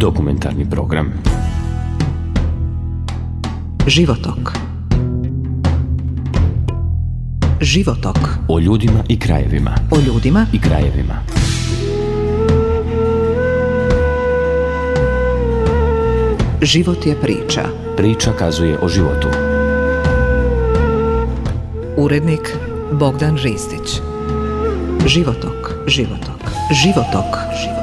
Dokumentarni program. Životok. Životok. O ljudima i krajevima. O ljudima i krajevima. Život je priča. Priča kazuje o životu. Urednik Bogdan Ristić. Životok. Životok. Životok.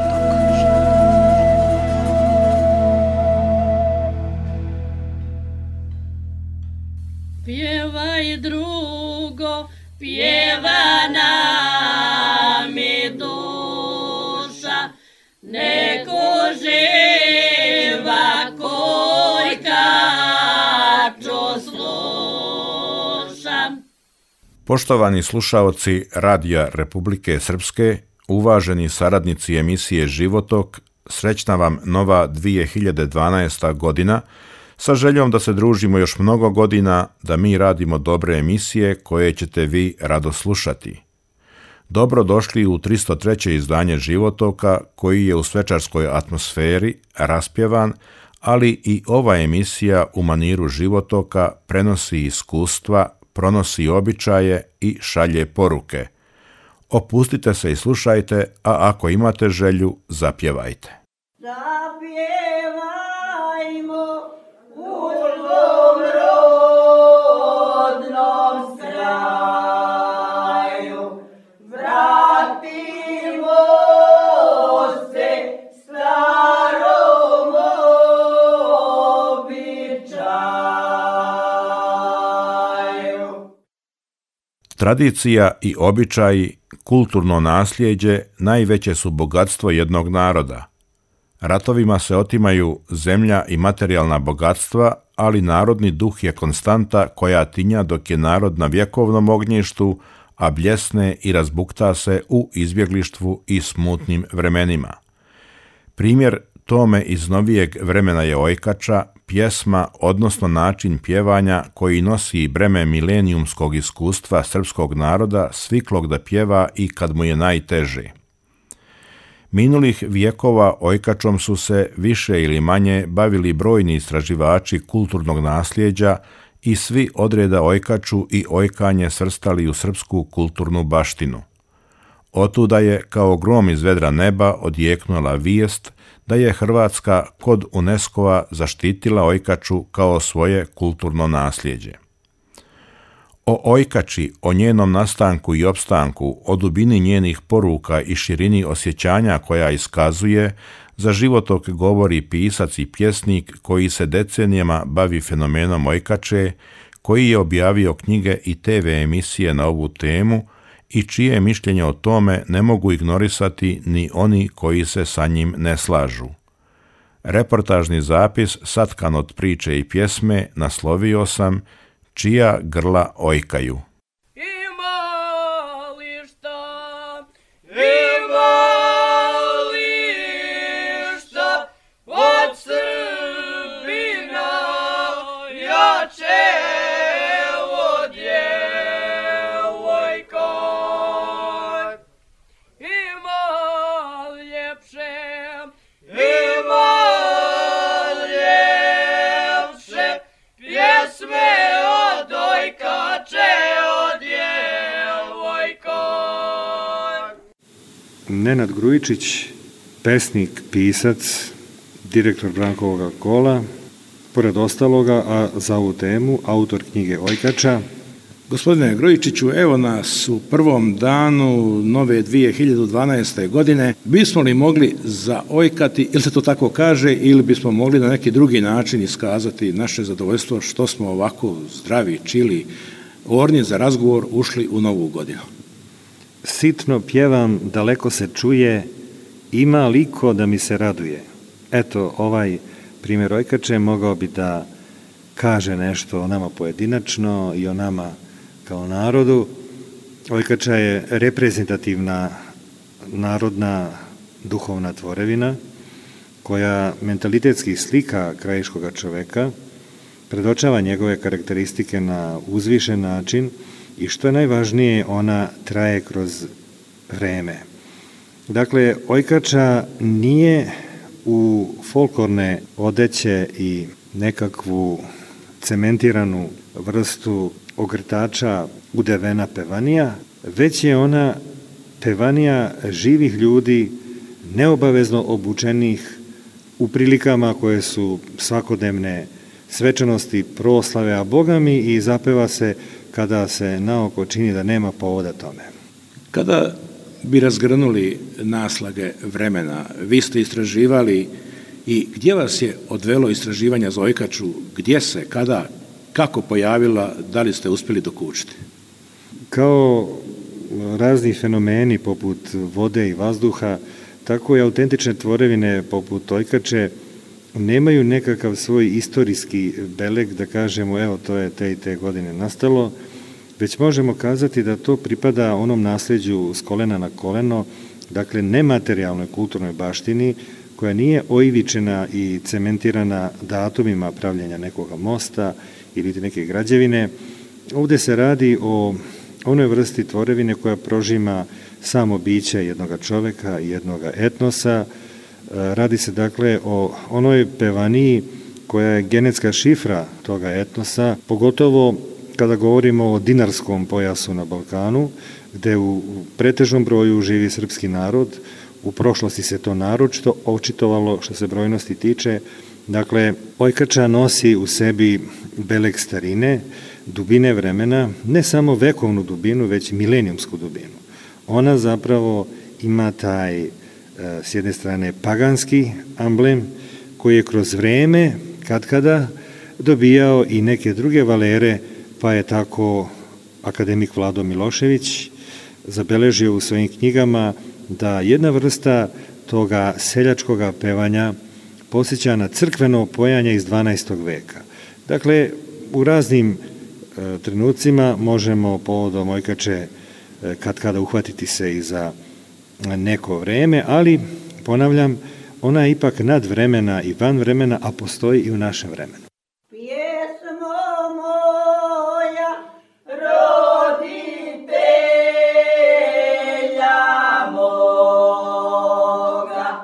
Pjevaj drugo, pjeva nam i duša, neko živa kojka čo sluša. Poštovani slušaoci Radija Republike Srpske, uvaženi saradnici emisije Životok, srećna vam nova 2012. godina, sa željom da se družimo još mnogo godina, da mi radimo dobre emisije koje ćete vi rado slušati. Dobro došli u 303. izdanje Životoka, koji je u svečarskoj atmosferi raspjevan, ali i ova emisija u maniru Životoka prenosi iskustva, pronosi običaje i šalje poruke. Opustite se i slušajte, a ako imate želju, zapjevajte. Zapjevajmo u svom rodnom kraju, vratimo se starom običaju. Tradicija i običaji, kulturno nasljeđe najveće su bogatstvo jednog naroda. Ratovima se otimaju zemlja i materijalna bogatstva, ali narodni duh je konstanta koja tinja dok je narod na vjekovnom ognjištu, a bljesne i razbukta se u izbjeglištvu i smutnim vremenima. Primjer tome iz novijeg vremena je ojkača, pjesma, odnosno način pjevanja koji nosi breme milenijumskog iskustva srpskog naroda, sviklog da pjeva i kad mu je najteže. Minulih vjekova ojkačom su se više ili manje bavili brojni istraživači kulturnog nasljeđa i svi odreda ojkaču i ojkanje svrstali u srpsku kulturnu baštinu. Otuda je kao grom iz vedra neba odjeknula vijest da je Hrvatska kod UNESCO-a zaštitila ojkaču kao svoje kulturno nasljeđe. O ojkači, o njenom nastanku i opstanku, o dubini njenih poruka i širini osjećanja koja iskazuje, za Životok govori pisac i pjesnik koji se decenijama bavi fenomenom ojkače, koji je objavio knjige i TV emisije na ovu temu i čije mišljenje o tome ne mogu ignorisati ni oni koji se sa njim ne slažu. Reportažni zapis satkan od priče i pjesme naslovio sam Čija grla ojkaju. Ima li šta od Srbina jače od djevojka? Ima ljepše pjesme od ojkače, od djevojka. Nenad Grujičić, pesnik, pisac, direktor Brankovoga kola, pored ostaloga, a za ovu temu, autor knjige Ojkača. Gospodine Grujičiću, evo nas u prvom danu nove 2012. godine. Bismo li mogli zaojkati, ili se to tako kaže, ili bismo mogli na neki drugi način iskazati naše zadovoljstvo što smo ovako zdravi, čili, orni za razgovor ušli u novu godinu? Sitno pjevam, daleko se čuje, ima liko da mi se raduje. Eto, ovaj primjer Ojkače mogao bi da kaže nešto o nama pojedinačno i o nama kao narodu. Ojkača je reprezentativna narodna duhovna tvorevina koja mentalitetski slika krajiškoga čoveka, predočava njegove karakteristike na uzvišen način i što je najvažnije, ona traje kroz vreme. Dakle, Ojkača nije u folklorne odeće i nekakvu cementiranu vrstu ogrtača udevena pevanija, već je ona pevanija živih ljudi, neobavezno obučenih u prilikama koje su svakodnevne svečanosti, proslave, a bogami i zapeva se kada se naoko čini da nema povoda tome. Kada bi razgrnuli naslage vremena, vi ste istraživali i gdje vas je odvelo istraživanja za Ojkaču, gdje se, kada, kako pojavila, da li ste uspjeli dokučiti? Kao razni fenomeni poput vode i vazduha, tako i autentične tvorevine poput Ojkače nemaju nekakav svoj istorijski beleg da kažemo evo to je te i te godine nastalo, već možemo kazati da to pripada onom nasljeđu s kolena na koleno, dakle nematerijalnoj kulturnoj baštini koja nije oivičena i cementirana datumima pravljenja nekoga mosta ili neke građevine. Ovde se radi o onoj vrsti tvorevine koja prožima samo biće jednoga čoveka i jednoga etnosa. Radi se dakle o onoj pevaniji koja je genetska šifra toga etnosa, pogotovo kada govorimo o dinarskom pojasu na Balkanu, gde u pretežnom broju živi srpski narod. U prošlosti se to naročito očitovalo što se brojnosti tiče. Dakle, Ojkača nosi u sebi beleg starine, dubine vremena, ne samo vekovnu dubinu, već milenijumsku dubinu. Ona zapravo ima taj, s jedne strane, paganski amblem, koji je kroz vreme, katkada, dobijao i neke druge valere, pa je tako akademik Vlado Milošević zabeležio u svojim knjigama da jedna vrsta toga seljačkoga pevanja posjeća na crkveno pojanje iz 12. veka. Dakle, u raznim trenucima možemo povodom Ojkače kada uhvatiti se i za neko vreme, ali, ponavljam, ona je ipak nad vremena i van vremena, a postoji i u našem vremenu. Pjesmo moja, roditelja moga,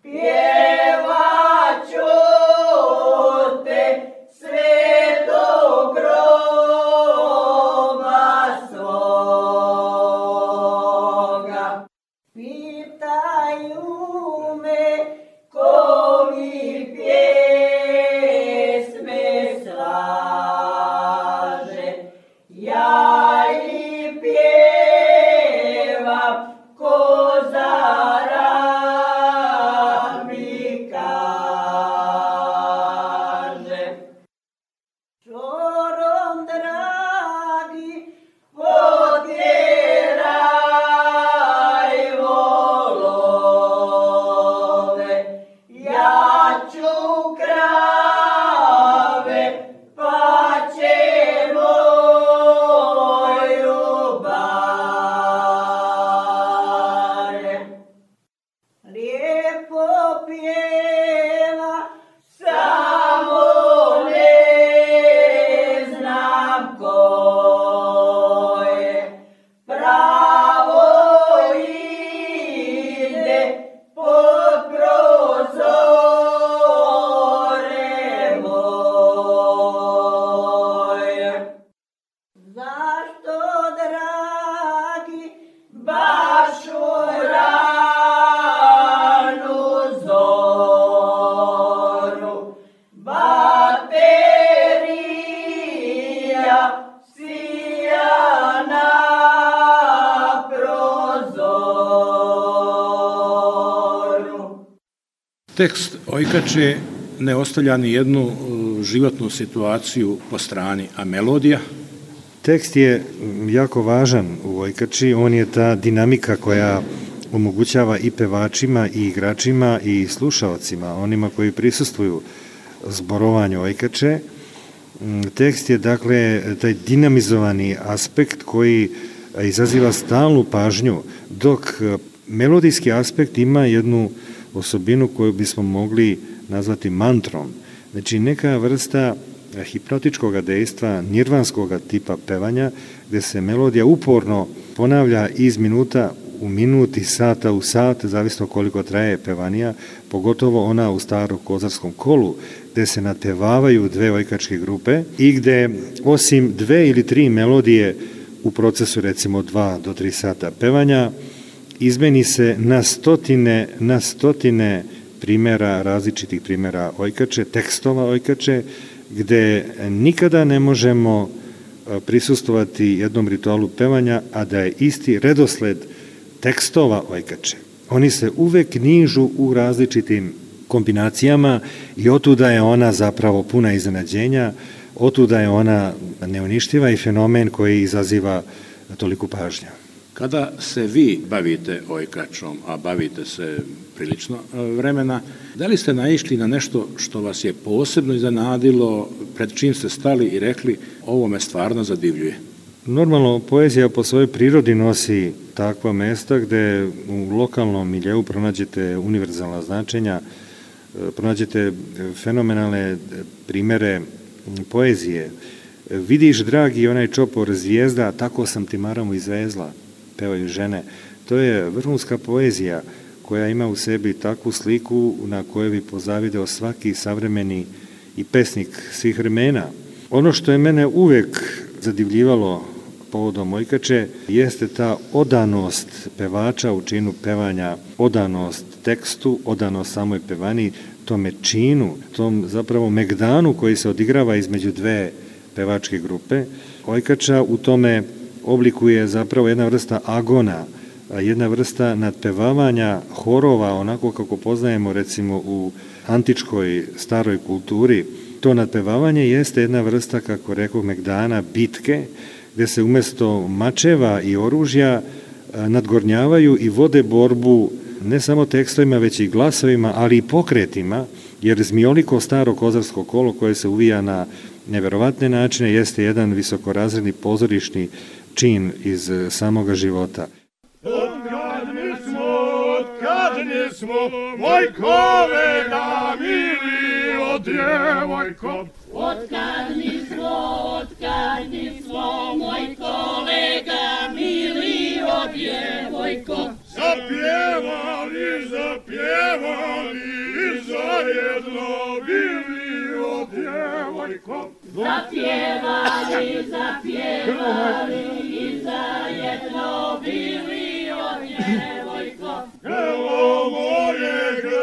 pjevat ću te sve do groba svoga. Pitaju me ko mi pjesme slaže, ja im pjevam ko zarad mi kaže. Čorom dragi potjeraj volove, ja ću krave, pa će moju bare. Lijepo pjeva, samo ne znam ko je, pravo ide pod prozore moje. Zašto, dragi, baš u ranu zoru, baterija sija na prozoru. Tekst Ojkače ne ostavlja ni jednu životnu situaciju po strani, a melodija? Tekst je jako važan u Ojkači, on je ta dinamika koja omogućava i pevačima i igračima i slušaocima, onima koji prisustvuju zborovanju Ojkače. Tekst je dakle taj dinamizovani aspekt koji izaziva stalnu pažnju, dok melodijski aspekt ima jednu osobinu koju bismo mogli nazvati mantrom. Znači neka vrsta hipnotičkog dejstva, nirvanskog tipa pevanja, gde se melodija uporno ponavlja iz minuta u minut i sata u sat, zavisno koliko traje pevanija, pogotovo ona u Starokozarskom kolu, gde se napevavaju dve ojkačke grupe i gde osim 2 ili 3 melodije u procesu recimo 2 do 3 sata pevanja, izmeni se na stotine primjera, različitih primjera ojkače, tekstova ojkače, gde nikada ne možemo prisustovati jednom ritualu pevanja, a da je isti redosled tekstova ojkače. Oni se uvek knjižu u različitim kombinacijama i otuda je ona zapravo puna iznenađenja, otuda je ona neuništiva i fenomen koji izaziva toliku pažnju. Kada se vi bavite ojkačom, a bavite se prilično vremena, da li ste naišli na nešto što vas je posebno iznenadilo, pred čim ste stali i rekli ovo me stvarno zadivljuje? Normalno, poezija po svojoj prirodi nosi takva mesta gde u lokalnom miljeu pronađete univerzalna značenja, pronađete fenomenalne primere poezije. Vidiš, dragi, onaj čopor zvijezda, tako sam ti maramu izvezla, pevaju žene. To je vrhunska poezija koja ima u sebi takvu sliku na kojoj bi pozavideo svaki savremeni i pesnik svih vremena. Ono što je mene uvek zadivljivalo povodom ojkače jeste ta odanost pevača u činu pevanja, odanost tekstu, odanost samoj pevani, tome činu, tom zapravo megdanu koji se odigrava između dve pevačke grupe. Ojkača u tome oblikuje zapravo jedna vrsta agona, jedna vrsta nadpevavanja horova, onako kako poznajemo recimo u antičkoj staroj kulturi. To nadpevavanje jeste jedna vrsta, kako rekao megdana, bitke, gde se umesto mačeva i oružja nadgornjavaju i vode borbu ne samo tekstovima, već i glasovima, ali i pokretima, jer zmijoliko staro kozarsko kolo koje se uvija na neverovatne načine jeste jedan visokorazredni pozorišni čin iz samoga života. Odgadni smo, moj kolega mili, o djevojko. Odgadni smo, moj kolega mili, o djevojko. Zapjevali, zajedno bili, o djevojko. Zapjevali, i zajedno bili, o djevojko. Grlo moje,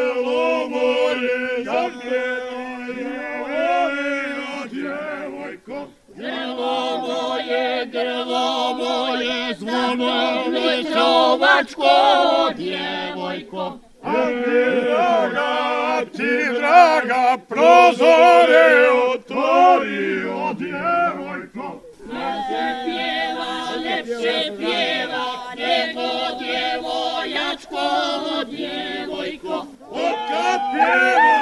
zapjevali, o djevojko. Grlo moje, zvono ličovačko, o djevojko. A ti draga, prozore otvori, o djevojko. Lepše pjeva, nego djevojačko, o djevojko. Otkad pjeva,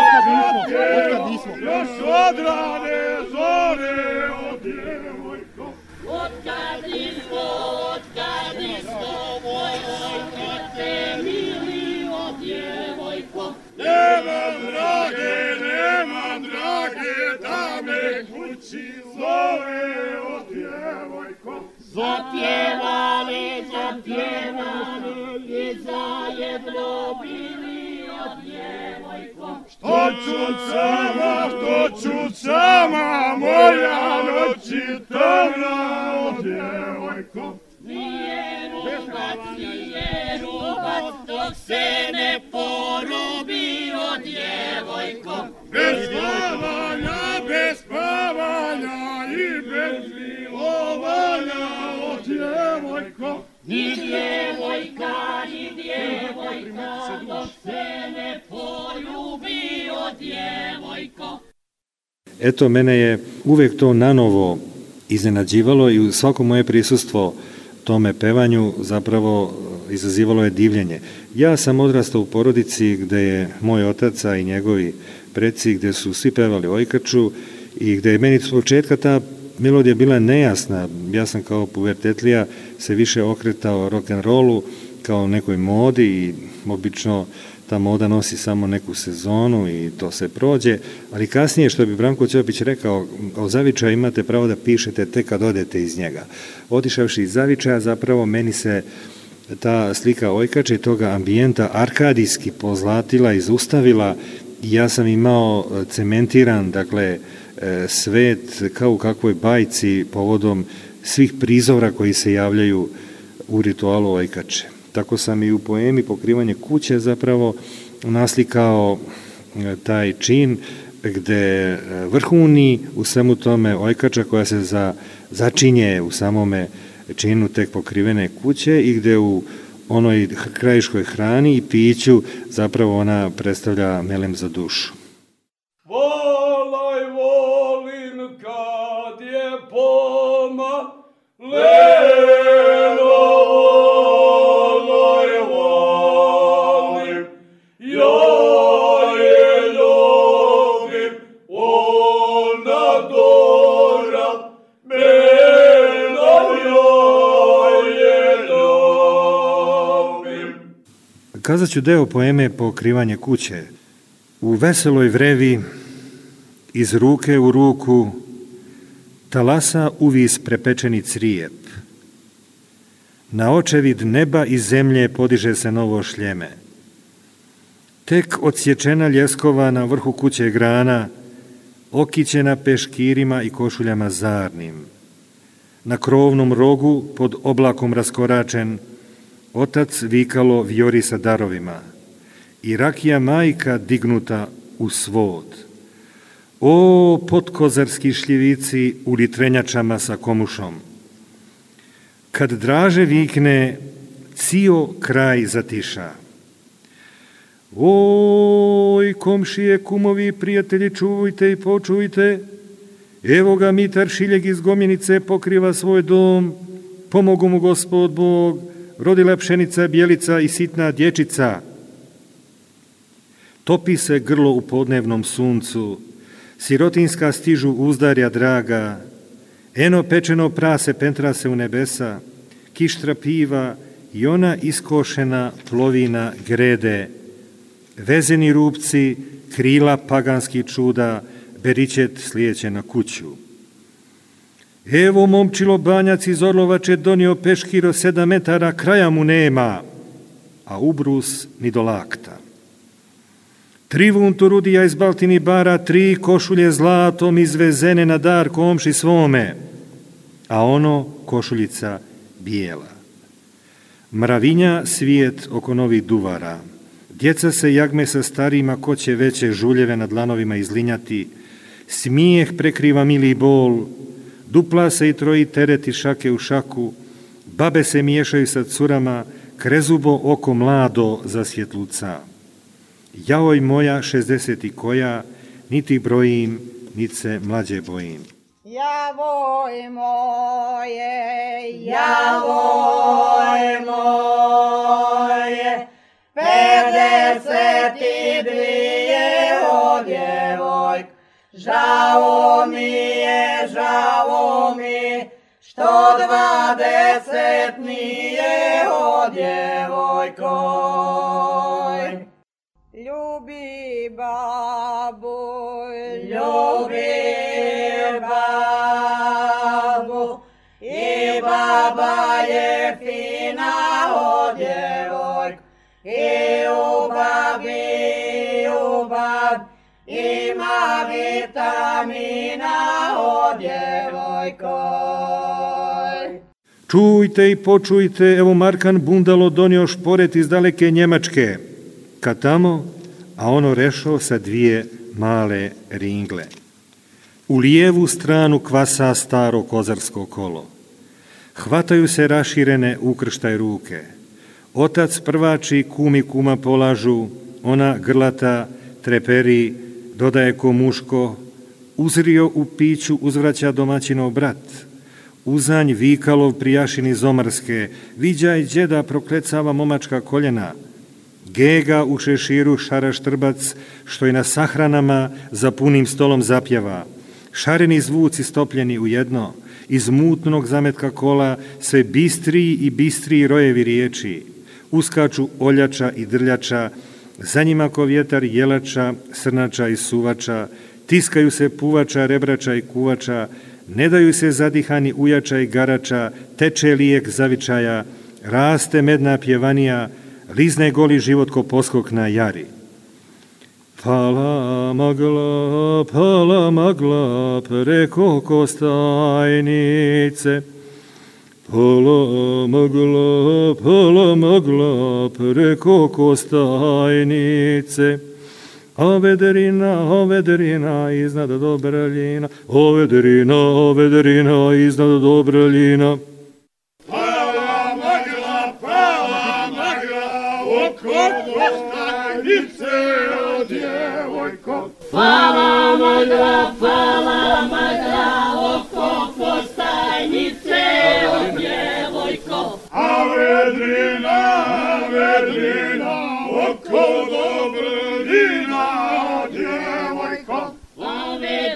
još od rane zore, o djevojko. Otkad nismo, moj ojkote mili, o djevojko. Nemam drage, da me kući zove, o djevojko. Zapjevali, i zajedno bili, o djevojko. Što čucama, moja noći tamna, o djevojko. Nije rubac, dok se ne porubi, o djevojko. Bez spavanja i bez milovanja, o djevojko. Ni djevojka, dok se ne poljubi, o djevojko. Eto, mene je uvek to nanovo iznenađivalo i u svako moje prisustvo tome pevanju zapravo izazivalo je divljenje. Ja sam odrastao u porodici gde je moj otac i njegovi preci, gde su svi pevali ojkaču i gde je meni s početka ta melodija bila nejasna. Ja sam kao pubertetlija se više okretao rock'n'rollu kao nekoj modi i obično ta moda nosi samo neku sezonu i to se prođe, ali kasnije, što bi Branko Ćopić rekao, o zavičaju imate pravo da pišete tek kad odete iz njega. Otišavši iz zavičaja, zapravo meni se ta slika Ojkače i toga ambijenta arkadijski pozlatila i zaustavila. Ja sam imao cementiran, dakle, svet kao u kakvoj bajci povodom svih prizora koji se javljaju u ritualu Ojkače. Tako sam i u poemi Pokrivanje kuće zapravo naslikao taj čin gde vrhuni u svemu tome Ojkača koja se začinje u samome činu tek pokrivene kuće i gde u onoj krajiškoj hrani i piću zapravo ona predstavlja melem za dušu. Volaj volim kad je poma leno, volaj volim, ja je ljubim, ona dora, mena ja je ljubim. Kazat ću deo poeme Pokrivanje kuće. U veseloj vrevi, iz ruke u ruku, talasa uvis prepečeni crijep. Na očevid neba i zemlje podiže se novo šljeme. Tek odsječena ljeskova na vrhu kuće grana, okićena peškirima i košuljama zarnim. Na krovnom rogu, pod oblakom raskoračen, otac vikalo vijori sa darovima i rakija majka dignuta u svod. O, potkozarski šljivici u litrenjačama sa komušom! Kad Draže vikne, cio kraj zatiša. Oj, komšije, kumovi, prijatelji, čujte i počujte, evo ga Mitar Šiljeg iz Gomjenice pokriva svoj dom, pomogu mu Gospod Bog, rodila pšenica, bijelica i sitna dječica. Topi se grlo u podnevnom suncu, sirotinska stižu uzdarja draga, eno pečeno prase pentra se u nebesa, kištra piva i ona iskošena plovina grede, vezeni rupci, krila paganskih čuda, beričet slijeće na kuću. Evo momčilo banjac iz Orlovače donio peškiro 7 metara, kraja mu nema, a ubrus ni do lakta. Trivun Turudija iz Baltini bara 3 košulje zlatom izvezene na dar komši svome, a ono košuljica bijela. Mravinja svijet oko novih duvara. Djeca se jagme sa starima ko će veće žuljeve na dlanovima izlinjati. Smijeh prekriva mili bol. Dupla se i troji tereti šake u šaku. Babe se miješaju sa curama. Krezubo oko mlado za svjetluca. Jaoj moja 60 i koja, niti brojim, niti se mlađe bojim. Javoj moje, javoj moje, 52 odjevojk, žao mi, što 20 nije odjevojkoj. Ljubi babu, ljubi babu, i baba je fina odjevojk, i u bab, ima vitamina odjevojkoj. Čujte i počujte, evo Markan Bundalo donio šporet iz daleke Njemačke, kad tamo, a ono rešo sa 2 male ringle. U lijevu stranu kvasa staro kozarsko kolo. Hvataju se raširene ukrštaj ruke. Otac prvači, kumi kuma polažu, ona grlata treperi, dodaje ko muško, uzrio u piću uzvraća domaćinov brat. Uzanj vikalov prijašini zomarske, viđaj đeda proklecava momačka koljena. Gega u šeširu šara štrbac, što i na sahranama za punim stolom zapjeva. Šareni zvuci stopljeni u jedno, iz mutnog zametka kola sve bistriji i bistriji rojevi riječi. Uskaču oljača i drljača, za njima ko vjetar jelača, srnača i suvača, tiskaju se puvača, rebrača i kuvača, ne daju se zadihani ujača i garača, teče lijek zavičaja, raste medna pjevanija, lizne goli život ko poskok na jari. Pala magla preko kostajnice, pala magla preko kostajnice, a vedrina iznad Dobrljina, a vedrina iznad Dobrljina. Pala magla, oko kostajnice, o djevojko. Pala magla, oko kostajnice, o djevojko. A vedrina, oko Dobrljina, o djevojko. A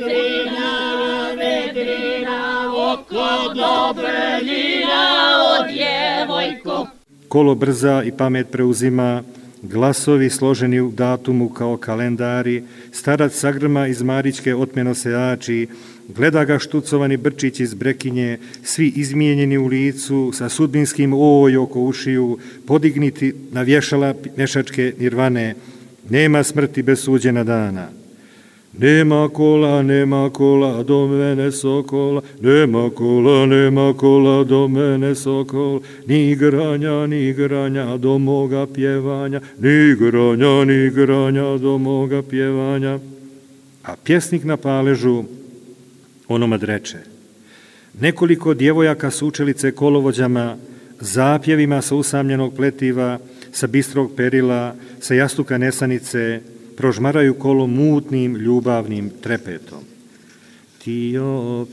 vedrina, oko Dobrljina, o djevojko. Kolo brza i pamet preuzima, glasovi složeni u datumu kao kalendari, starac sagrma iz Marićke otmeno se ači, gleda ga štucovani brčić iz Brekinje, svi izmijenjeni u licu, sa sudbinskim oj oko ušiju, podigniti na vješala mješačke nirvane, nema smrti bez suđena dana. Nema kola, do mene sokola, nema kola, do mene sokola, ni granja, do moga pjevanja, ni granja, do moga pjevanja. A pjesnik na paležu onomad reče: nekoliko djevojaka s učelice kolovođama, zapjevima sa usamljenog pletiva, sa bistrog perila, sa jastuka nesanice, prožmaraju kolo mutnim, ljubavnim trepetom. Tio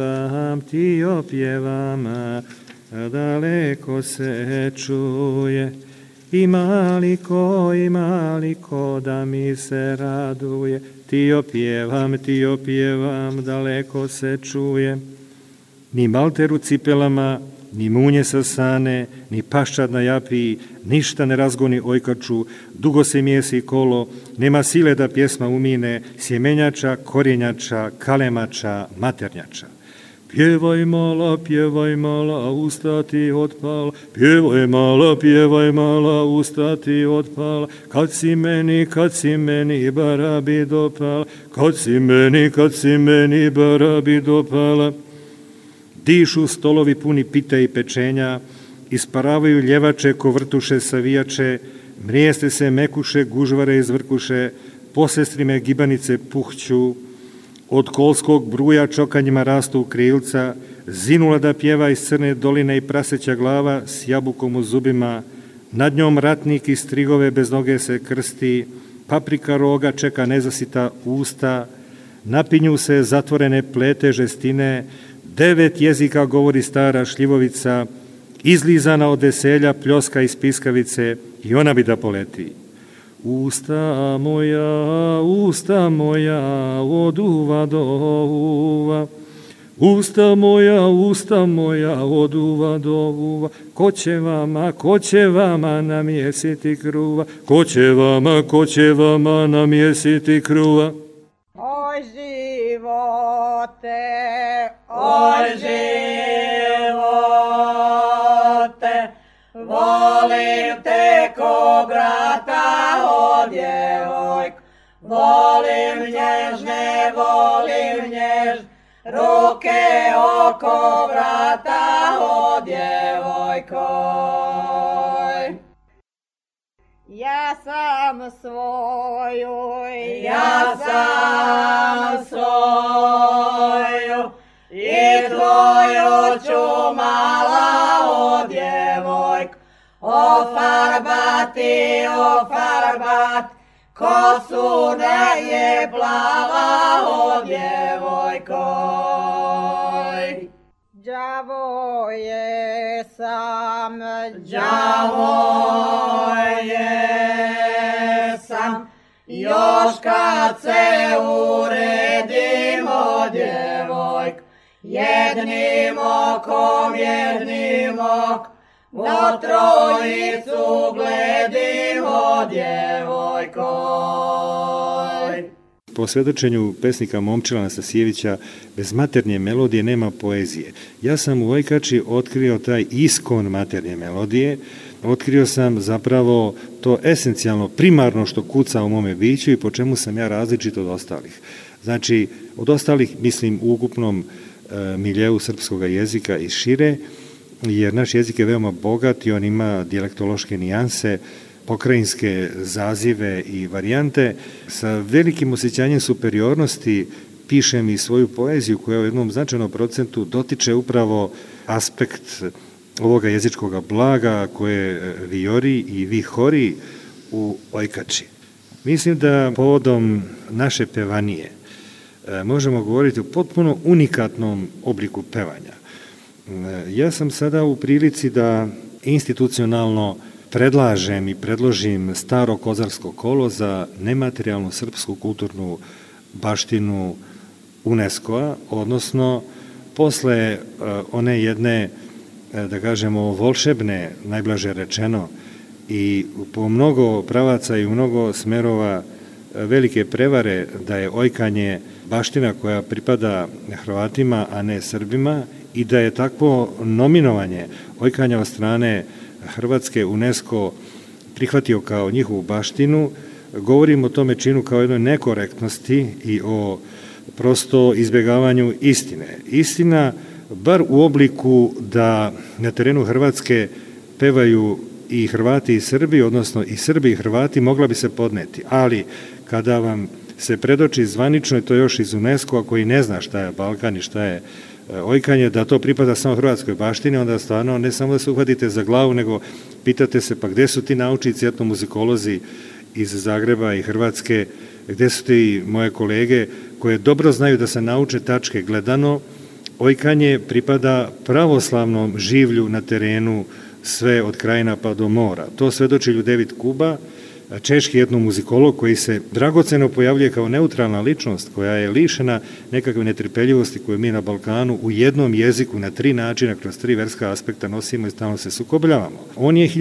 pjevam, a daleko se čuje, ima li ko da mi se raduje. Tio pjevam, daleko se čuje. Ni malter u cipelama, ni munje sa sane, ni paščad na japiji, ništa ne razgoni ojkaču, dugo se mijesi kolo, nema sile da pjesma umine, sjemenjača, korjenjača, kalemača, maternjača. Pjevaj mala, usta ti otpala, pjevaj mala, usta ti otpala, kad si meni, barabi dopala, kad si meni, barabi dopala. Dišu stolovi puni pite i pečenja, isparavaju ljevače ko vrtuše savijače, mrijeste se mekuše, gužvare izvrkuše, posestrime gibanice puhću, od kolskog bruja čokanjima rastu krilca, zinula da pjeva iz crne doline i praseća glava s jabukom u zubima, nad njom ratnik iz strigove bez noge se krsti, paprika roga čeka nezasita usta, napinju se zatvorene plete žestine, 9 jezika govori stara šljivovica, izlizana od veselja pljoska iz piskavice i ona bi da poleti. Usta moja, od uva do uva, usta moja, od uva do uva, ko će vama namjesiti kruva, ko će vama namjesiti kruva. Oj živote, volim te ko brata, o djevojko, volim nježne, ruke oko vrata, o djevojko. Ja sam svoju i tvoju ću mala, o djevojko, ofarbat, kosu da je plava, o djevojko. Đavo je sam, još kad se uredim, o djevojko, jednim okom, na trojicu gledim, o djevojko. po svjedočenju pesnika Momčila Anastasijevića, bez maternje melodije nema poezije. Ja sam u Ojkači otkrio taj iskon maternje melodije, otkrio sam zapravo to esencijalno, primarno što kuca u mome biću i po čemu sam ja različit od ostalih. Znači, od ostalih, mislim, u ukupnom miljeu srpskog jezika i šire, jer naš jezik je veoma bogat i on ima dijalektološke nijanse, pokrajinske zazive i varijante. Sa velikim osjećanjem superiornosti pišem i svoju poeziju koja u jednom značajnom procentu dotiče upravo aspekt ovoga jezičkoga blaga koje vijori i vihori u Ojkači. Mislim da povodom naše pevanije možemo govoriti o potpuno unikatnom obliku pevanja. Ja sam sada u prilici da institucionalno predlažem i predložim staro kozarsko kolo za nematerijalnu srpsku kulturnu baštinu UNESCO-a, odnosno posle one jedne, da kažemo, volšebne, najblaže rečeno, i po mnogo pravaca i u mnogo smerova velike prevare da je ojkanje baština koja pripada Hrvatima, a ne Srbima, i da je takvo nominovanje ojkanja od strane Hrvatske UNESCO prihvatio kao njihovu baštinu, govorim o tome činu kao jednoj nekorektnosti i o prosto izbjegavanju istine. Istina, bar u obliku da na terenu Hrvatske pevaju i Hrvati i Srbi, odnosno i Srbi i Hrvati, mogla bi se podneti. Ali kada vam se predoči zvanično, i to još iz UNESCO-a koji ne zna šta je Balkan i šta je ojkanje, da to pripada samo hrvatskoj baštini, onda stvarno ne samo da se uhvatite za glavu, nego pitate se pa gde su ti naučnici, etnomuzikolozi iz Zagreba i Hrvatske, gde su ti moje kolege koje dobro znaju da se nauče tačke gledano, ojkanje pripada pravoslavnom življu na terenu sve od Krajina pa do mora. To svedoči Ljudevit Kuba, češki etnomuzikolog koji se dragoceno pojavljuje kao neutralna ličnost koja je lišena nekakve netrpeljivosti koje mi na Balkanu u jednom jeziku na 3 načina kroz 3 verska aspekta nosimo i stalno se sukobljavamo. On je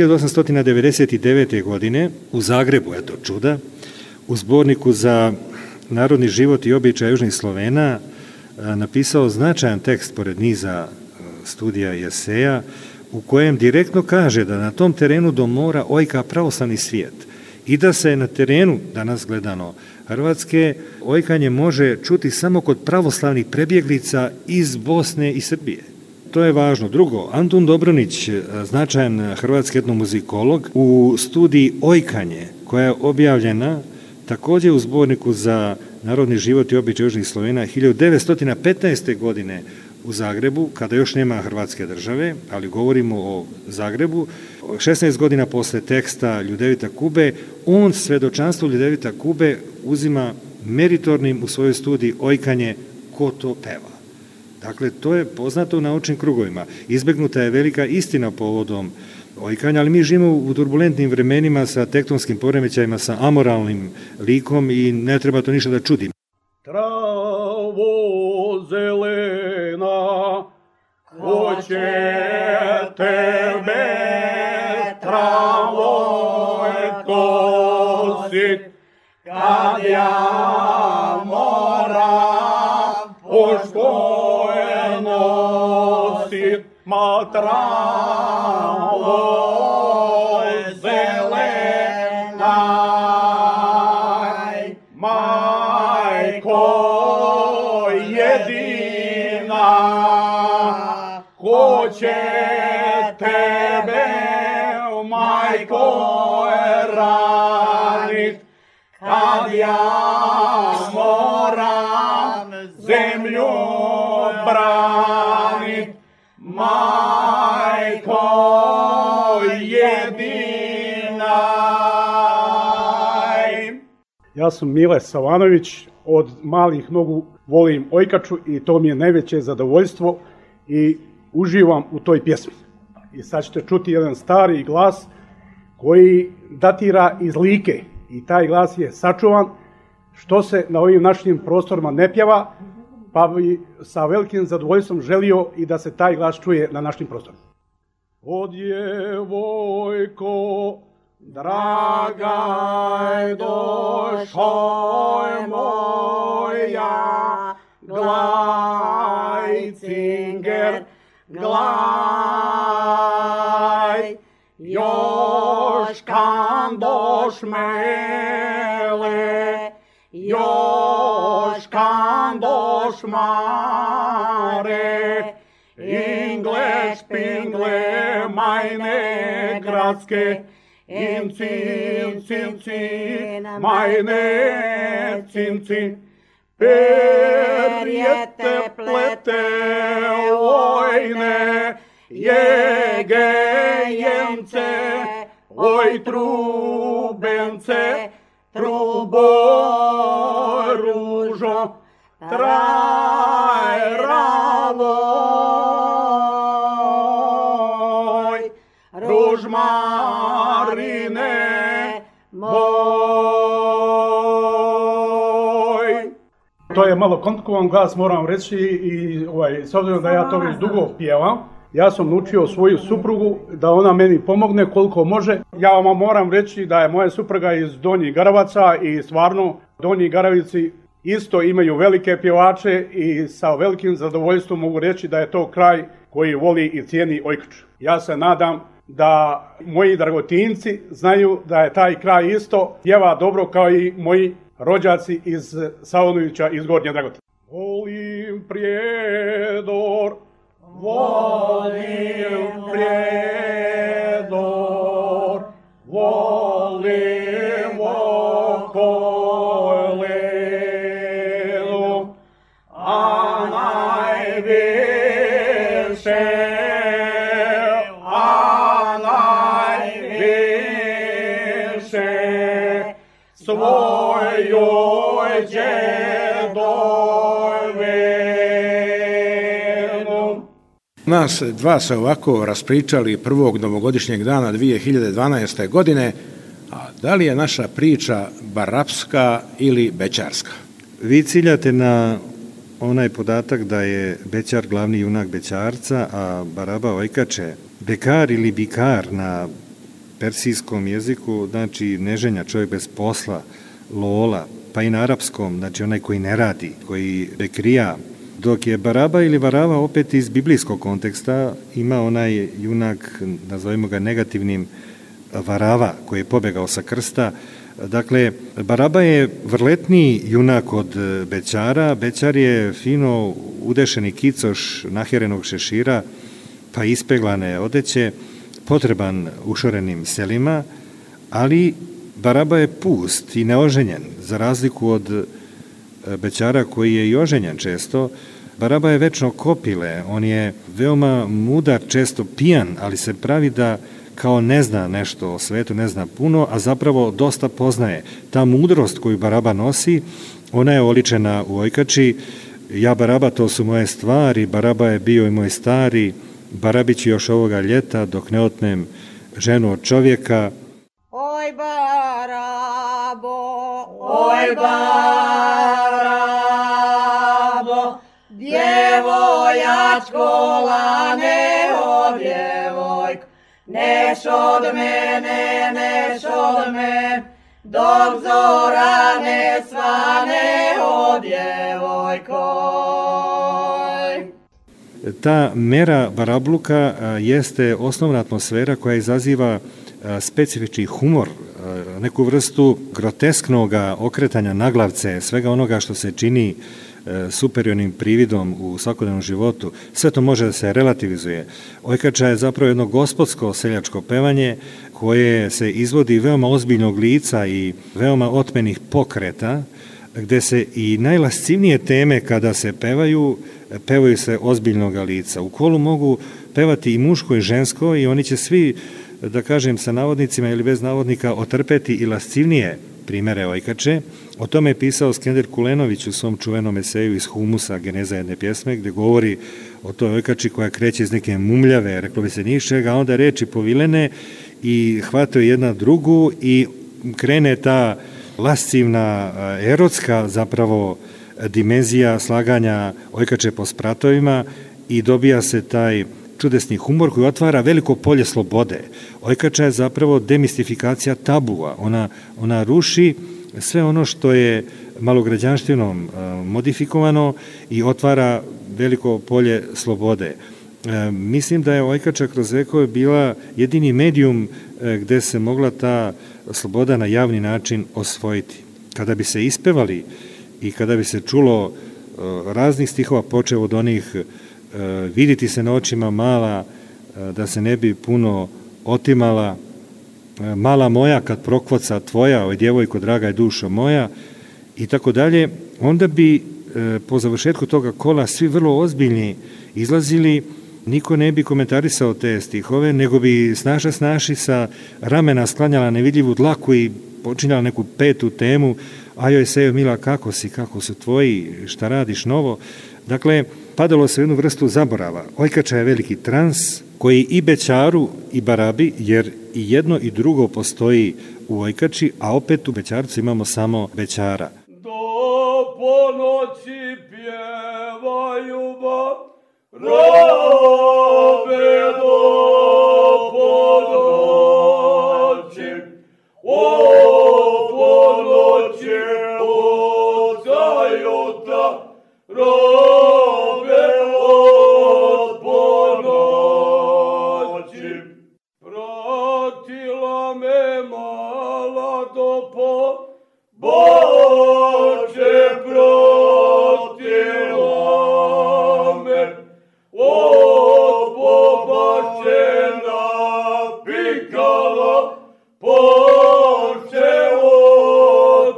1899. godine u Zagrebu, eto čuda, u zborniku za narodni život i običaj južnih Slovena napisao značajan tekst pored niza studija i eseja u kojem direktno kaže da na tom terenu do mora ojka pravoslavni svijet i da se na terenu, danas gledano, Hrvatske ojkanje može čuti samo kod pravoslavnih prebjeglica iz Bosne i Srbije. To je važno. Drugo, Antun Dobronić, značajan hrvatski etnomuzikolog, u studiji Ojkanje, koja je objavljena također u zborniku za narodni život i običaj južnih Slovena 1915. godine u Zagrebu, kada još nema Hrvatske države, ali govorimo o Zagrebu, 16 godina posle teksta Ljudevita Kube, on svedočanstvo Ljudevita Kube uzima meritornim u svojoj studiji Ojkanje ko to peva. Dakle, to je poznato u naučnim krugovima. Izbegnuta je velika istina povodom ojkanja, ali mi živimo u turbulentnim vremenima sa tektonskim poremećajima, sa amoralnim likom i ne treba to ništa da čudi. Travo zelena, ko će tebe travo kosit, kad ja moram poškoje nosit, ma travo zelena, majko jedina, ko će tebe, majko, ranit, kad ja moram zemlju branit, majko jedina. Ja sam Mile Savanović, od malih nogu volim Ojkaču i to mi je najveće zadovoljstvo i uživam u toj pjesmi. I sad ćete čuti jedan stari glas koji datira iz Like i taj glas je sačuvan, što se na ovim našim prostorima ne pjeva, pa bi sa velikim zadovoljstvom želio i da se taj glas čuje na našim prostorima. O djevojko Dragaj dušo moja, glaj, cinger, glaj, još kan doš mele, još kan doš mare, English, pingle, meine gradske, cin, meine cin. Perjete plete ojne, jegejence, oj trubence, trubo ružo, trajravoj, ružmarine moj. To je malo komplikovan glas, moram reći, i s obzirom da ja to već dugo pjevam, ja sam naučio svoju suprugu da ona meni pomogne koliko može. Ja vam moram reći da je moja supruga iz Donjih Garavaca i stvarno Donji Garavici isto imaju velike pjevače i sa velikim zadovoljstvom mogu reći da je to kraj koji voli i cijeni Ojkaču. Ja se nadam da moji dragotinci znaju da je taj kraj isto pjeva dobro kao i moji rođaci iz Saunovića iz Gornje Dragotina. Volim Prijedor, volim Prijedor, volim Okolenu, a najviše svojoj djedovinu. Nas dva se ovako raspričali prvog novogodišnjeg dana 2012. godine, a da li je naša priča barapska ili bećarska? Vi ciljate na onaj podatak da je bećar glavni junak bećarca, a baraba Ojkače. Bekar ili bikar na persijskom jeziku znači neženja, čovjek bez posla, lola, pa i na arapskom, znači onaj koji ne radi, koji bekrija. Dok je baraba ili varava opet iz biblijskog konteksta, ima onaj junak, nazovimo ga negativnim, varava, koji je pobegao sa krsta. Dakle, baraba je vrletniji junak od bećara. Bećar je fino udešeni kicoš naherenog šešira, pa ispeglane odeće, potreban ušorenim selima, ali baraba je pust i neoženjen, za razliku od bećara koji je i oženjen često. Baraba je večno kopile, on je veoma mudar, često pijan, ali se pravi da kao ne zna nešto o svetu, ne zna puno, a zapravo dosta poznaje. Ta mudrost koju baraba nosi, ona je oličena u Ojkači. Ja baraba, to su moje stvari, baraba je bio i moj stari, barabić još ovoga ljeta dok ne otmem ženu od čovjeka. Oj barabo, oj barabo, djevojačko lane od djevojk, neš od mene, dok zora ne svane od djevojkoj. Ta mera barabluka jeste osnovna atmosfera koja izaziva specifični humor, neku vrstu grotesknog okretanja naglavce, svega onoga što se čini superiornim prividom u svakodnevnom životu. Sve to može da se relativizuje. Ojkača je zapravo jedno gospodsko seljačko pevanje koje se izvodi veoma ozbiljnog lica i veoma otmenih pokreta, gde se i najlascivnije teme kada se pevaju se ozbiljnog lica. U kolu mogu pevati i muško i žensko i oni će svi, da kažem sa navodnicima ili bez navodnika, otrpeti i lascivnije primere Ojkače. O tome je pisao Skender Kulenović u svom čuvenom eseju iz Humusa, Geneza jedne pjesme, gde govori o toj Ojkači koja kreće iz neke mumljave, reklo bi se nišćega, a onda reči povilene i hvataju jedna drugu i krene ta lascivna, erotska zapravo dimenzija slaganja Ojkače po spratovima i dobija se taj čudesni humor koji otvara veliko polje slobode. Ojkača je zapravo demistifikacija tabua. Ona ruši sve ono što je malograđanštinom modifikovano i otvara veliko polje slobode. Mislim da je Ojkača kroz vekove bila jedini medijum gde se mogla ta sloboda na javni način osvojiti. Kada bi se ispevali i kada bi se čulo raznih stihova, počeo od onih viditi se na očima mala, da se ne bi puno otimala, mala moja kad prokvoca tvoja, oj djevojko draga je dušo moja, i tako dalje, onda bi po završetku toga kola svi vrlo ozbiljni izlazili, niko ne bi komentarisao te stihove, nego bi snaši sa ramena sklanjala nevidljivu dlaku i počinjala neku petu temu, ajoj sejo mila, kako si, kako su tvoji, šta radiš novo. Dakle, padalo se u jednu vrstu zaborava. Ojkača je veliki trans koji i bećaru i barabi, jer i jedno i drugo postoji u Ojkači, a opet u bećarcu imamo samo bećara. Do ponoći pjevaju barabe, do ponoći, o ponoći ocaju ta robe od ponoći. Pratila me mala do ponoće, pratila me od pobače napikala, poče od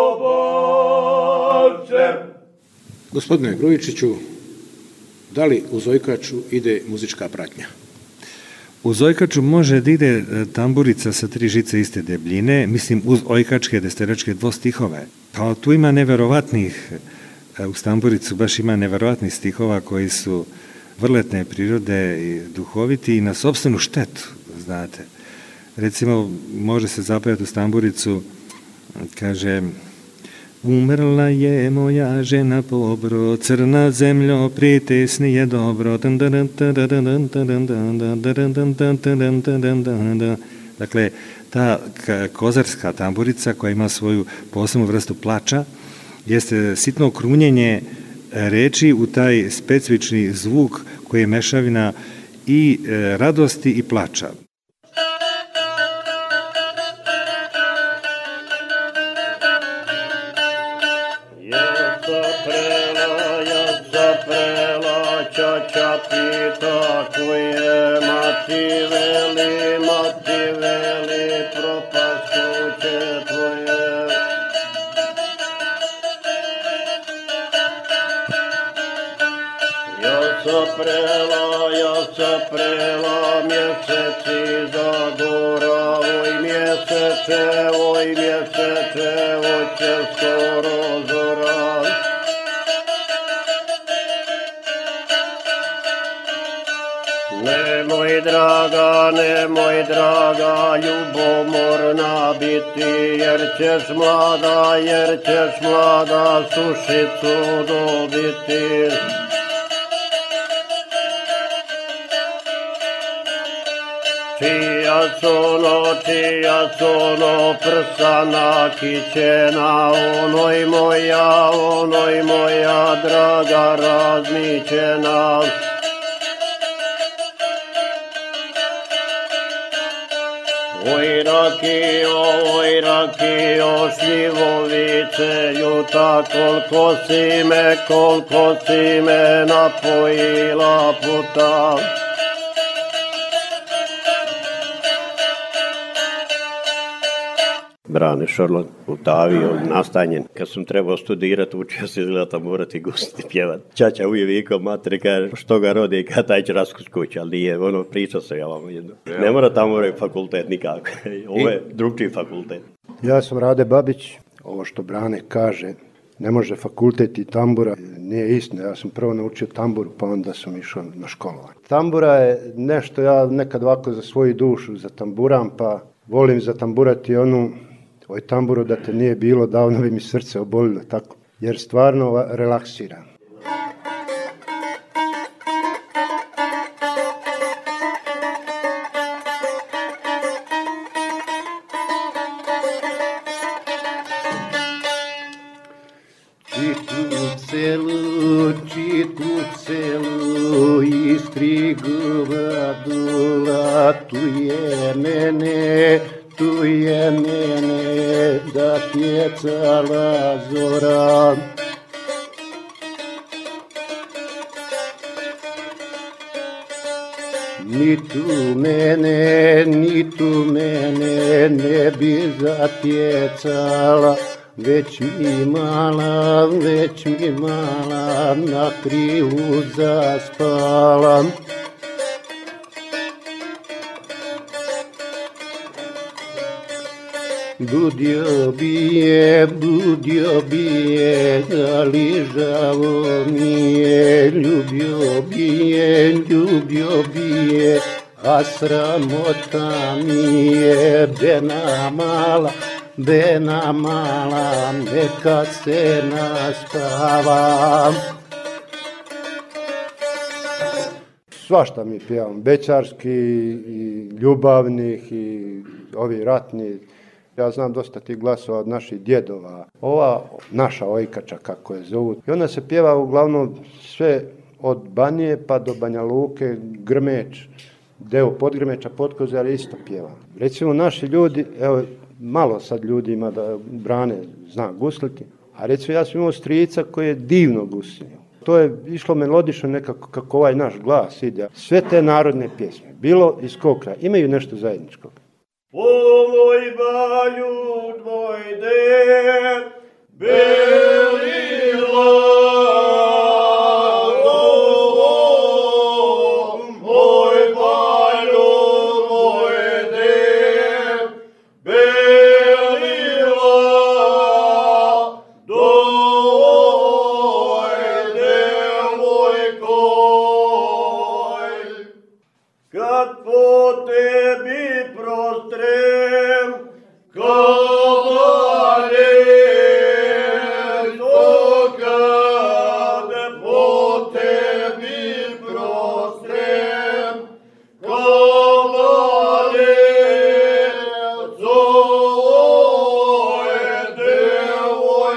pobače. Gospodine Grujičiću, da li uz Ojkaču ide muzička pratnja? Uz Ojkaču može da ide tamburica sa 3 žice iste debljine, mislim uz ojkačke desteračke dvostihove. Pa tu ima neverovatnih, uz tamburicu baš ima neverovatnih stihova koji su vrletne prirode i duhoviti i na sopstvenu štetu, znate. Recimo, može se zapevati uz tamburicu, kaže: umrla je moja žena pobro, crna zemljo pritesni je dobro. Dakle, ta kozarska tamburica koja ima svoju posebnu vrstu plača jeste sitno krunjenje reči u taj specifični zvuk koji je mešavina i radosti i plača. Čača pita koje mati veli, propaskuće tvoje. Ja se prela, mjeseci zagora, oj mjeseče, oće skoro zora. Nemoj draga, ljubomorna biti, jer ćeš mlada sušicu dobiti. Čija sono prsa nakićena, onoj moja draga razmićena. Oj rakio, šljivovice juta, koliko si me napojila puta. Brane Šorlan, utavio, nastanjen. Kad sam trebao studirati, učio se izgleda tamburati i gustiti pjevat. Čača uvijek vikao materi, kaže, što ga rodi, kad taj će raskus kuće, ali nije, pričao se ja vam jedno. Ne mora tambura fakultet nikako, ovo je drugčiji fakultet. Ja sam Rade Babić, ovo što Brane kaže, ne može fakultet i tambura, nije istina, ja sam prvo naučio tamburu, pa onda sam išao na školovanje. Tambura je nešto, ja nekad ovako za svoju dušu zatamburam, pa volim zatamburati oj tamburu da te nije bilo, davno bi mi srce obolilo, tako, jer stvarno relaksira. tu je mene da pjecala zora. Ni tu mene ne bi zatjecala, već mi mala na krilu zaspala. Budio bi je, ali žao mi je, ljubio bi je, a sramota mi je, Bena mala, neka se naspava. Svašta mi pjevam, bećarski i ljubavnih i ovi ratni. Ja znam dosta tih glasova od naših djedova. Ova naša ojkača, kako je zovu. I ona se pjeva uglavnom sve od Banije pa do Banja Luke, Grmeč, deo Podgrmeča, Podkozare isto pjeva. Recimo naši ljudi, evo malo sad ljudi ima da Brane zna gusliti, a recimo ja sam imao strica koji je divno guslio. To je išlo melodično nekako kako ovaj naš glas ide. Sve te narodne pjesme, bilo iz kog kraja, imaju nešto zajedničkog. Ovoj banju tvoj ded, belila, moj banju tvoj ded, belila, dojde moj koj, kad po tebi prostrem kamane, to kad po tebi prostrem kamane, dojde moj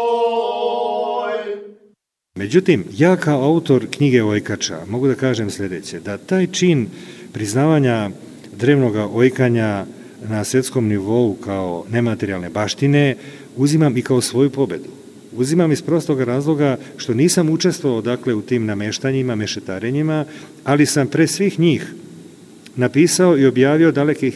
koj. Međutim, ja kao autor knjige Ojkača mogu da kažem sljedeće, da taj čin priznavanja drevnoga ojkanja na svjetskom nivou kao nematerijalne baštine uzimam i kao svoju pobedu. Uzimam iz prostog razloga što nisam učestvovao dakle u tim nameštanjima, mešetarenjima, ali sam pre svih njih napisao i objavio daleke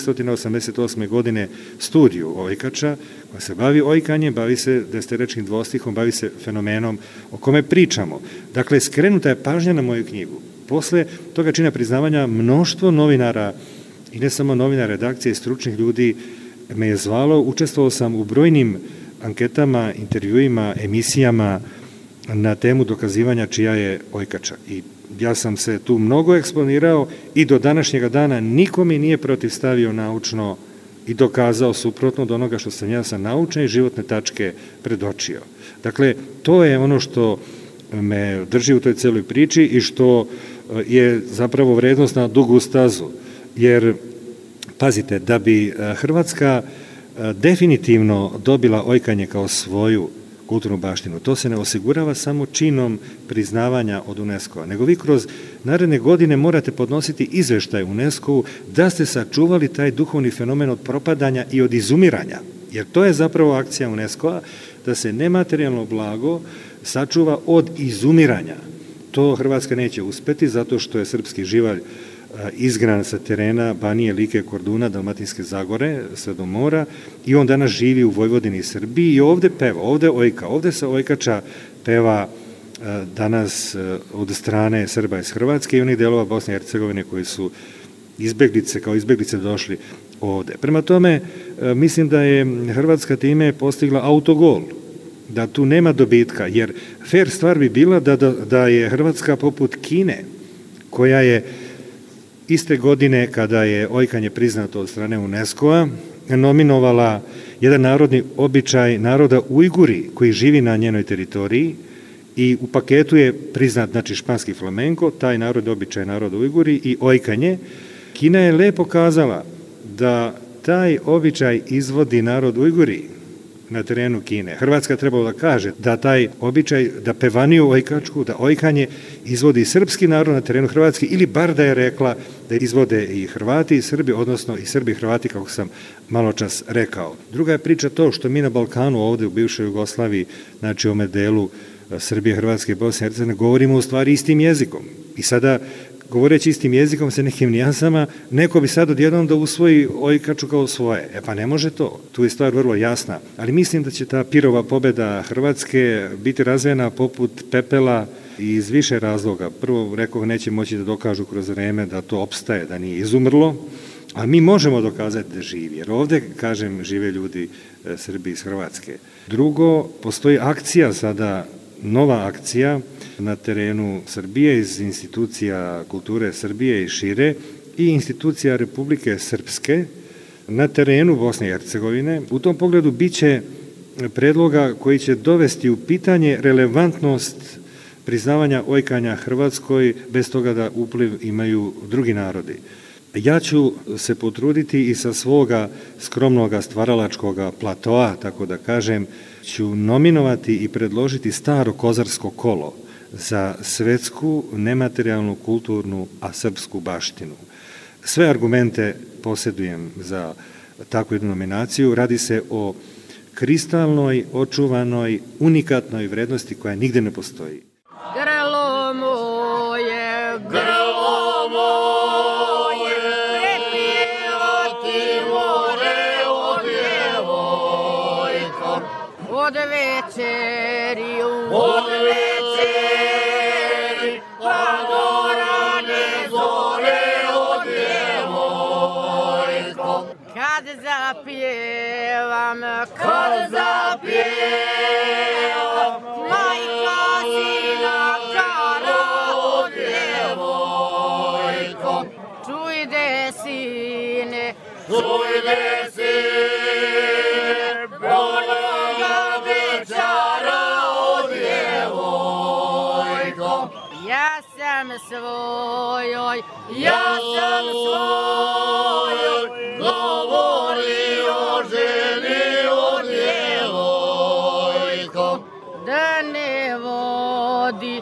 1988. godine studiju Ojkača koja se bavi ojkanjem, bavi se deseterečnim dvostihom, bavi se fenomenom o kome pričamo. Dakle, skrenuta je pažnja na moju knjigu. Posle toga čina priznavanja mnoštvo novinara i ne samo novinara, redakcije i stručnih ljudi me je zvalo, učestvovao sam u brojnim anketama, intervjuima, emisijama na temu dokazivanja čija je Ojkača. I ja sam se tu mnogo eksponirao i do današnjega dana niko mi nije protivstavio naučno i dokazao suprotno od onoga što sam ja sa naučne i životne tačke predočio. Dakle, to je ono što me drži u toj celoj priči i što je zapravo vrednost na dugu stazu. Jer, pazite, da bi Hrvatska definitivno dobila ojkanje kao svoju kulturnu baštinu, to se ne osigurava samo činom priznavanja od UNESCO-a, nego vi kroz naredne godine morate podnositi izveštaj UNESCO-u da ste sačuvali taj duhovni fenomen od propadanja i od izumiranja. Jer to je zapravo akcija UNESCO-a, da se nematerijalno blago sačuva od izumiranja. To Hrvatska neće uspeti zato što je srpski živalj izgran sa terena Banije, Like, Korduna, Dalmatinske Zagore, sve do mora i on danas živi u Vojvodini i Srbiji i ovde peva, ovde ojka, ovde se ojkača peva danas od strane Srba iz Hrvatske i onih delova Bosne i Hercegovine koji su izbeglice, kao izbeglice došli ovde. Prema tome, mislim da je Hrvatska time postigla autogol, da tu nema dobitka, jer fair stvar bi bila da je Hrvatska poput Kine, koja je iste godine kada je ojkanje priznato od strane UNESCO-a nominovala jedan narodni običaj naroda Ujguri koji živi na njenoj teritoriji i u paketu je priznat znači španski flamenko, taj narodni običaj naroda Ujguri i ojkanje. Kina je lepo kazala da taj običaj izvodi narod Ujguri, na terenu Kine. Hrvatska trebalo da kaže da taj običaj, da pevaniju ojkačku, da ojkanje izvodi srpski narod na terenu Hrvatske, ili bar da je rekla da izvode i Hrvati i Srbi, odnosno i Srbi i Hrvati, kako sam malo čas rekao. Druga je priča to što mi na Balkanu, ovde u bivšoj Jugoslaviji, znači u ome delu Srbije, Hrvatske i Bosne i Hercegovine, govorimo u stvari istim jezikom. I sada, govoreći istim jezikom sa nekim nijansama, neko bi sad odjednom da usvoji ojkaču kao svoje. Pa ne može to. Tu je stvar vrlo jasna. Ali mislim da će ta pirova pobeda Hrvatske biti razvijena poput pepela i iz više razloga. Prvo, rekao, neće moći da dokažu kroz vreme da to opstaje, da nije izumrlo, a mi možemo dokazati da živi, jer ovde, kažem, žive ljudi Srbi iz Hrvatske. Drugo, postoji akcija sada, nova akcija na terenu Srbije iz institucija kulture Srbije i šire i institucija Republike Srpske na terenu Bosne i Hercegovine. U tom pogledu biće predloga koji će dovesti u pitanje relevantnost priznavanja ojkanja Hrvatskoj bez toga da upliv imaju drugi narodi. Ja ću se potruditi i sa svoga skromnoga stvaralačkoga platoa, tako da kažem, ću nominovati i predložiti staro kozarsko kolo za svetsku, nematerijalnu, kulturnu, a srpsku baštinu. Sve argumente posjedujem za takvu jednu nominaciju. Radi se o kristalnoj, očuvanoj, unikatnoj vrednosti koja nigde ne postoji. Grlo moje, grlo moje, prepjevati more od djevojko, od večeri, pa do rane zore od djevojko. Kad zapjevam, majka sina kara od djevojko. Čujde sine, onoga večara od djevojko. Ja sam svojoj govorio ženi od djevojko. Da ne vodi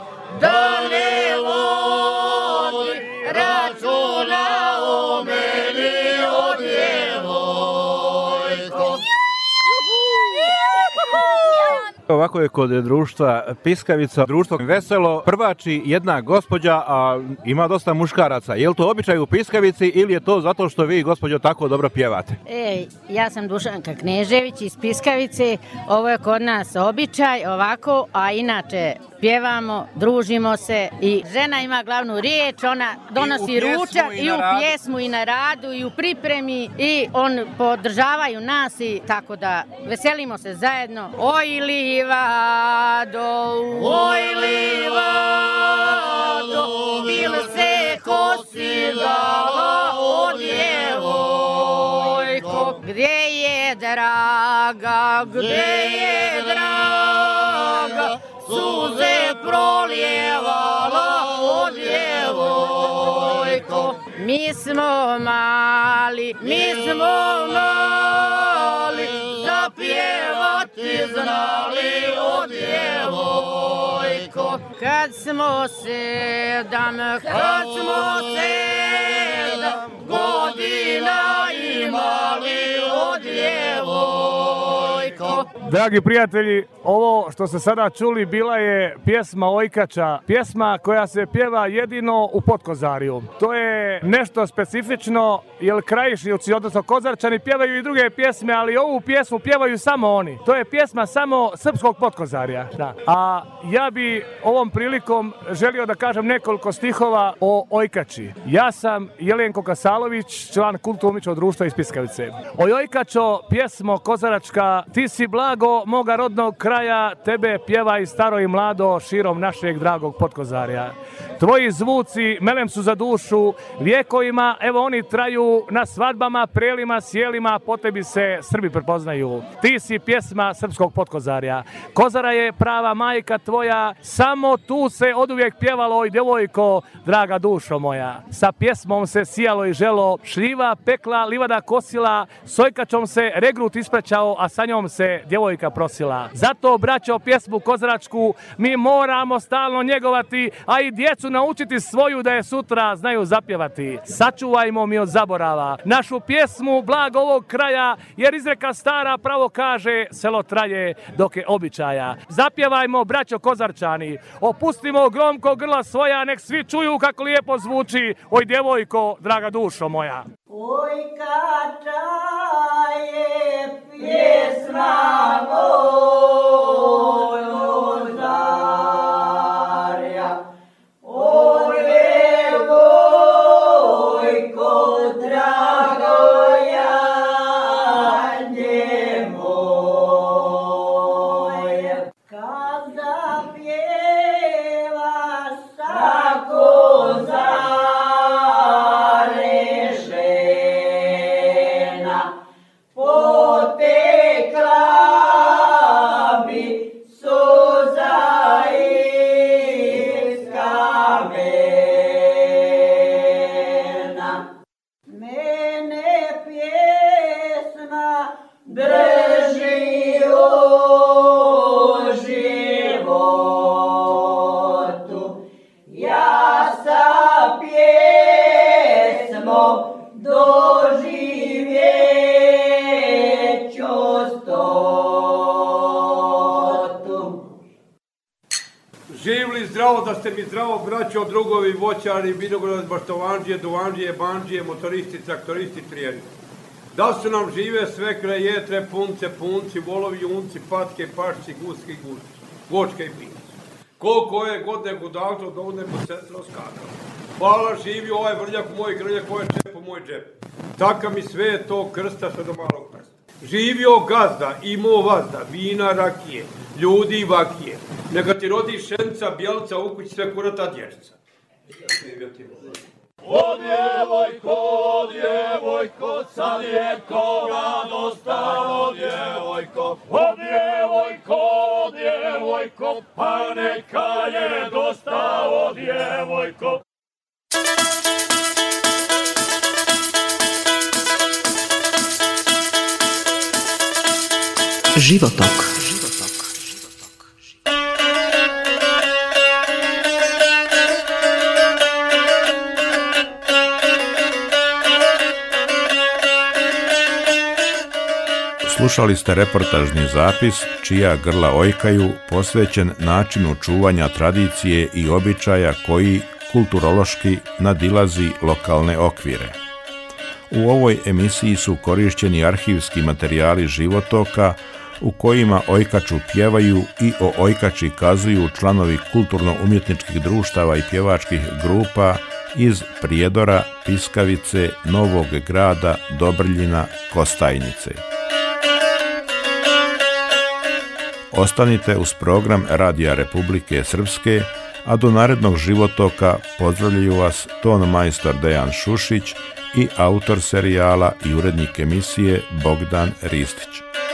računa o meni od djevojko. Ovako je kod društva Piskavica, društvo Veselo, prvači jedna gospođa, a ima dosta muškaraca. Je li to običaj u Piskavici ili je to zato što vi, gospođo, tako dobro pjevate? Ja sam Dušanka Knežević iz Piskavice. Ovo je kod nas običaj ovako, a inače pjevamo, družimo se i žena ima glavnu riječ, ona donosi ručak i u pjesmu i na radu i u pripremi i on podržavaju nas i tako da veselimo se zajedno. Oj livado, bil se kosi dala od djevojko. Gdje je draga, suze proljevala od djevojko. Mi smo mali, zapjevati znali od djevojko. Kad smo sedam godina imali od djevojko. Dragi prijatelji, ovo što ste sada čuli bila je pjesma Ojkača, pjesma koja se pjeva jedino u Potkozarju. To je nešto specifično, jer Krajišnici, odnosno Kozarčani, pjevaju i druge pjesme, ali ovu pjesmu pjevaju samo oni. To je pjesma samo srpskog Potkozarja. Da. A ja bi ovom prilikom želio da kažem nekoliko stihova o Ojkači. Ja sam Jelenko Kasalović, član kulturno-umjetničkog društva iz Piskavice. Oj Ojkačo, pjesmo kozaračka, ti si blago moga rodnog kraja, tebe pjeva i staro i mlado širom našeg dragog Potkozarja. tvoji zvuci melem su za dušu, vjekovima, evo oni traju na svadbama, prelima, sjelima, po tebi se Srbi prepoznaju. Ti si pjesma srpskog Potkozarja. Kozara je prava majka tvoja, samo tu se oduvijek pjevalo, oj djevojko, draga dušo moja. Sa pjesmom se sijalo i želo, šljiva pekla, livada kosila, sojkačom se regrut ispraćao, a sa njom se djevojka prosila. Zato, braćo, pjesmu kozaračku mi moramo stalno njegovati, a i djecu naučiti svoju da je sutra znaju zapjevati. Sačuvajmo mi od zaborava našu pjesmu blago ovog kraja, jer izreka stara pravo kaže, selo traje dok je običaja. Zapjevajmo, braćo kozarčani, opustimo gromko grla svoja, nek svi čuju kako lijepo zvuči, oj djevojko, draga dušo moja. Oj kača je pjesma Kozarja, o djevojko dragoja moja, kad zapjeva sa Kozare žena, potekla bi suza iz kamena. Mene pjesma drži u životu, ja sa pjesmom doživjet ću stotu. Živli zdravo, da ste mi zdravo, braćo, drugovi, voćari, vinograd, baštovanđije, duvanđije, banđije, motoristi, traktoristi, trijeri. Da su nam žive sve krajetre, punce, punci, volovi, junci, patke, pašci, guski, guski, vočke i pinci. Koliko je godine gudalto, dovodne po centro skakao. Hvala, živi ovaj vrljak moj grljak, ovaj čep u moj džep. Taka mi sve je to krsta sve do malog prsta. Živio gazda, imao vazda, vina, rakije, ljudi i vakije. Neka ti rodi šenca, bjelca, u kući sve kurata dječca. O djevojko, sad je koga dostalo djevojko. O djevojko, pa neka je dostalo djevojko. Životok. Slušali ste reportažni zapis Čija grla ojkaju, posvećen načinu čuvanja tradicije i običaja koji kulturološki nadilazi lokalne okvire. U ovoj emisiji su korišćeni arhivski materijali životoka u kojima ojkaču pjevaju i o ojkači kazuju članovi kulturno-umjetničkih društava i pjevačkih grupa iz Prijedora, Piskavice, Novog Grada, Dobrljina, Kostajnice. Ostanite uz program Radija Republike Srpske, a do narednog životoka pozdravljaju vas ton majstor Dejan Šušić i autor serijala i urednik emisije Bogdan Ristić.